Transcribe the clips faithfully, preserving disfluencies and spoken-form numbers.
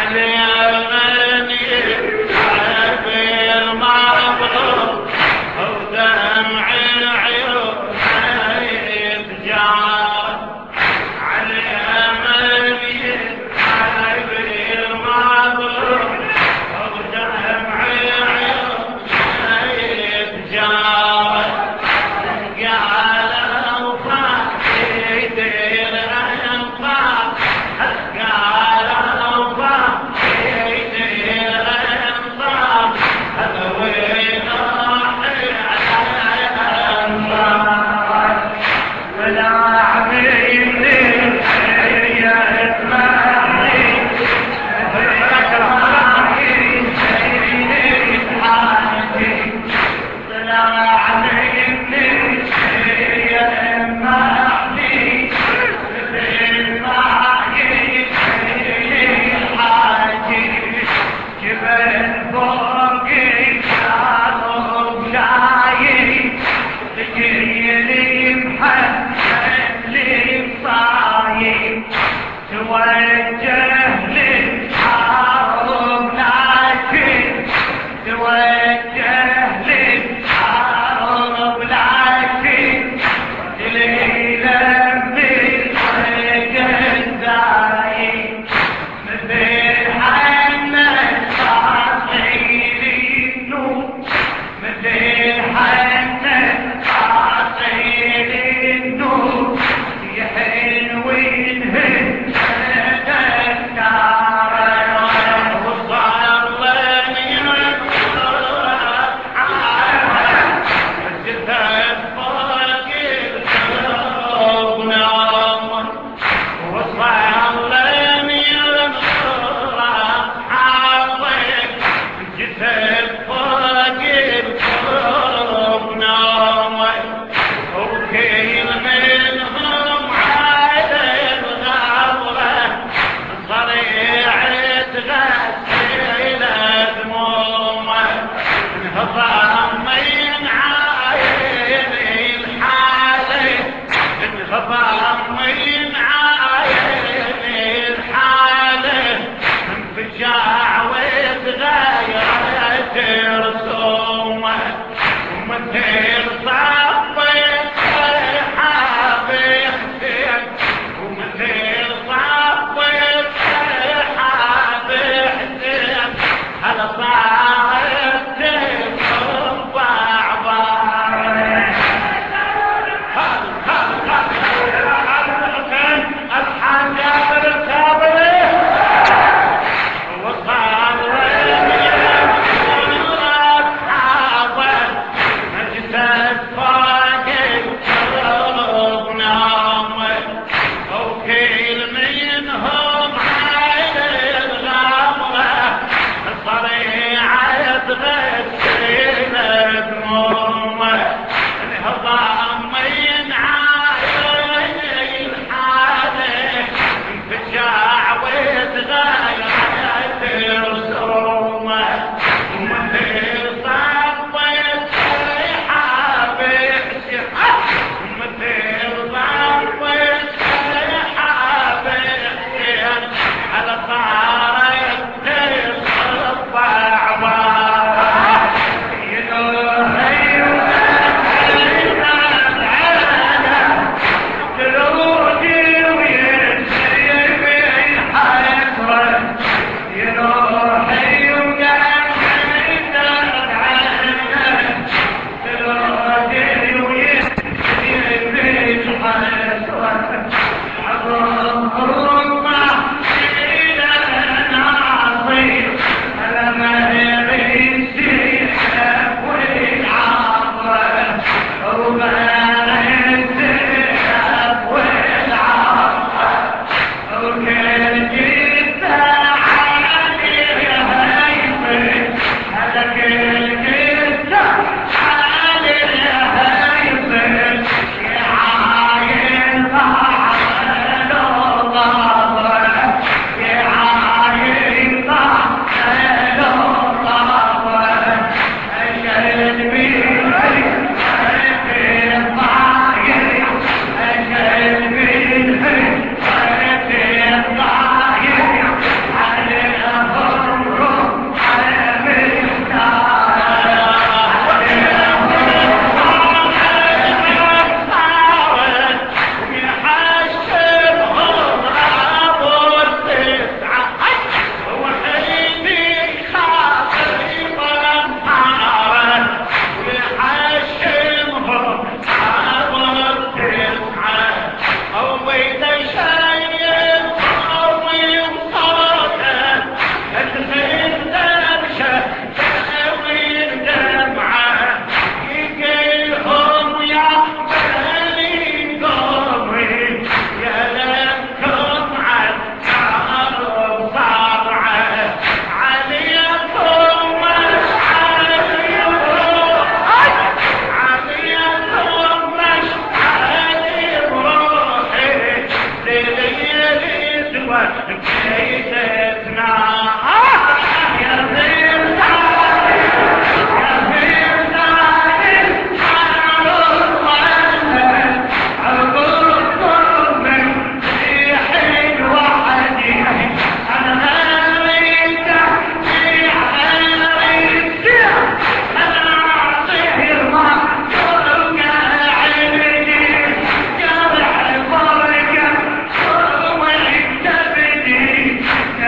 من يتعب المظلوم ودمع العيون يتجار على من يتعب المظلوم ودمع العيون يتجار قالوا فاقد الأنفاق قالوا فاقد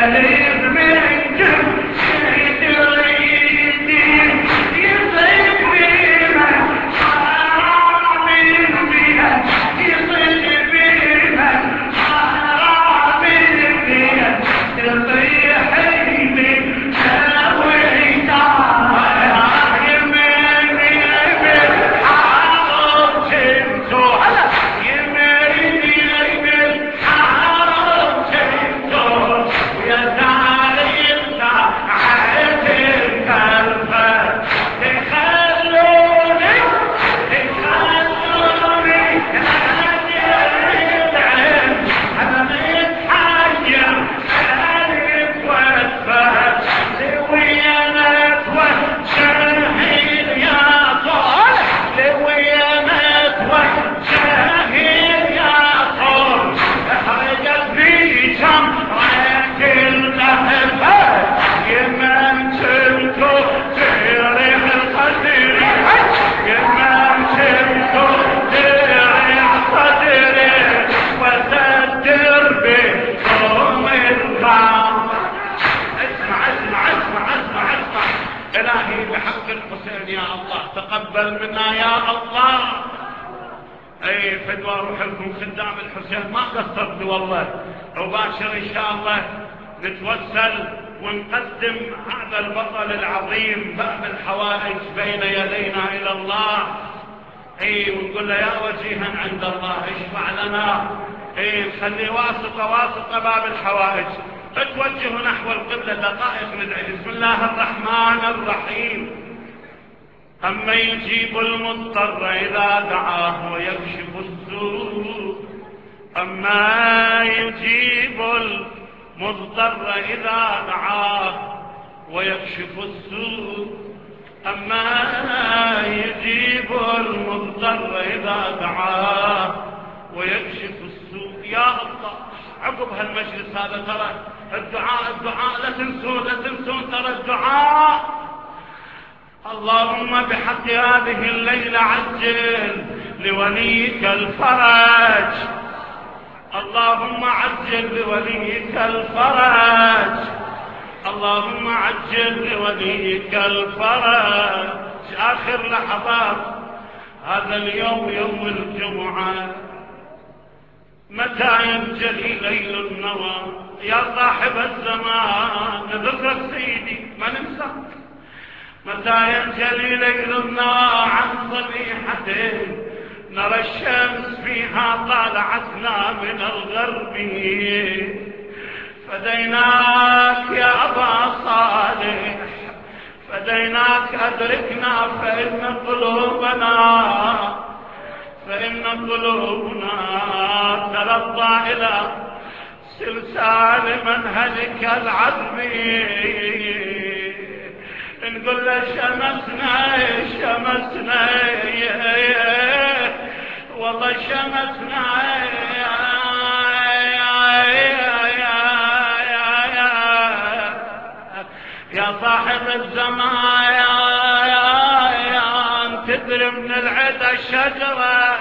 قريب من جمشيد الريدين يصيد بينا حرام بيها يصيد بينا حرام بيها تطيح يمين سوي تعال يمين يمين حرام شمسو هلا يمين يمين حرام شمسو يا تعالي تعالي الكلفة تخلوني تخلوني أنا متحير أنا متوفى لويانا توجهين يا طول لويانا توجهين يا طول احرقت في شمعك اللهفة يمن شمتو تريح القدر يمن شمتو تريح قدري وتدر بكم البعض. اسمع اسمع اسمع اسمع اسمع الهي بحق الحسين يا الله تقبل منا يا الله. اي فدوى روح لكم خدام الحسين ما قصرت والله وباشر ان شاء الله نتوسل ونقدم هذا البطل العظيم باب الحوائج بين يدينا الى الله. اي ونقول له يا وجيها عند الله اشفع لنا. اي نخلي واسطه واسطه باب الحوائج. اتوجهوا نحو القبله دقائق ندعي. بسم الله الرحمن الرحيم. أما يجيب المضطر إذا دعاه ويكشف السوء أما يجيب المضطر إذا دعاه ويكشف السوء أما يجيب المضطر إذا دعاه ويكشف السوء. يا الله عقب هالمجلس هذا ترى الدعاء الدعاء لا تنسون لا تنسون ترى الدعاء. اللهم بحق هذه الليلة عجل لوليك الفرج. اللهم عجل لوليك الفرج. اللهم عجل لوليك الفرج. آخر لحظات هذا اليوم يوم الجمعة متى ينجلي ليل النوى. يا صاحب الزمان نذكرك سيدي ما ننساك. متى ينجلي ليل النوى عن صبيحته نرى الشمس فيها طالعتنا من الغرب. فديناك يا أبا صالح فديناك أدركنا فإن قلوبنا فإن قلوبنا تلظى إلى سلسال منهلك العظم. نقول له شمسنا شمسنا والله شمسنا يا صاحب الزمان تدري من العدا الشجرة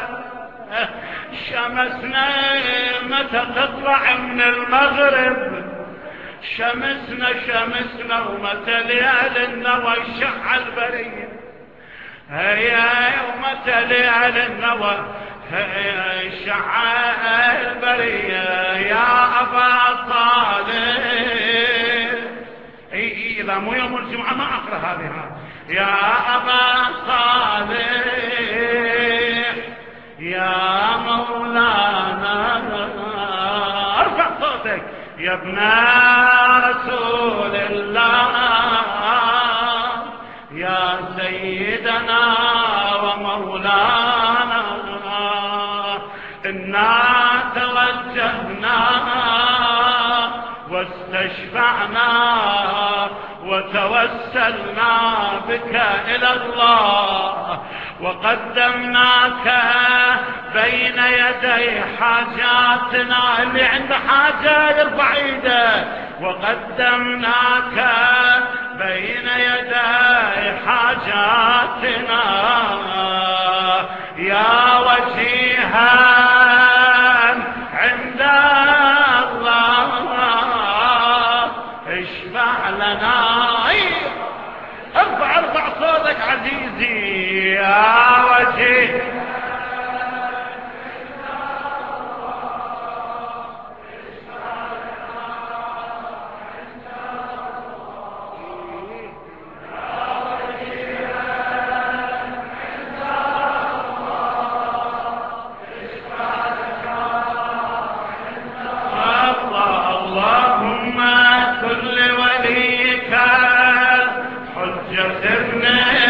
شمسنا متى تطلع من المغرب. شمسنا شمسنا ومتى ليال النوى الشع البرية هيا ومتى ليال النوى هيا الشع البرية. يا أبا صالح اي اذا مو يوم الجمعة ما اقرأ هذه. يا أبا صالح يا مولانا ارفع صوتك يا ابن رسول الله يا سيدنا ومولانا إنا توجهنا واستشفعنا وتوسلنا بك إلى الله وقدمناك بين يدي حاجاتنا. اللي عنده حاجة يرفع ايده. وقدمناك بين يدي حاجاتنا يا وجيها عند الله اشفع لنا. ارفع ارفع صوتك عزيزي يا وجيه. اللهم كل وليك حجة ابن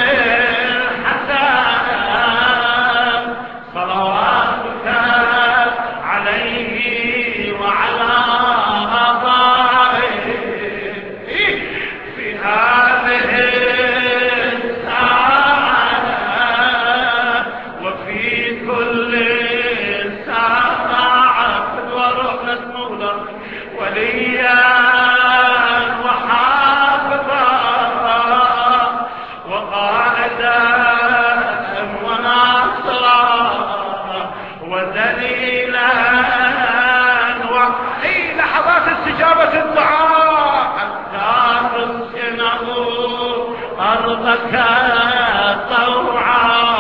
الحسن صلواتك عليه وعلى آبائه في هذه الساعة وفي كل ساعة وروح نسموله وليا وحافظا وقائدا وناصرا ودليلا وفي لحظات استجابة الدعاء حتى تسكنه أرضك طوعا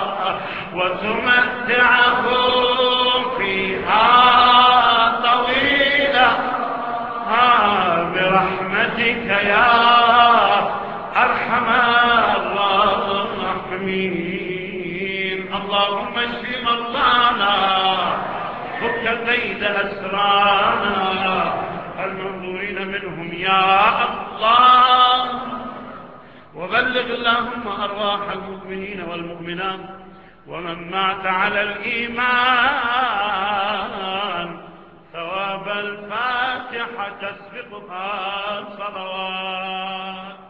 وتمتعه فيها طويلا برحمتك يا أرحم الراحمين. اللهم اشف مرضانا فك قيد أسرانا المنظورين منهم يا الله، وبلغ اللهم أرواح المؤمنين والمؤمنات ومن مات على الإيمان ثواب الفاتحة تسبقها صلوات.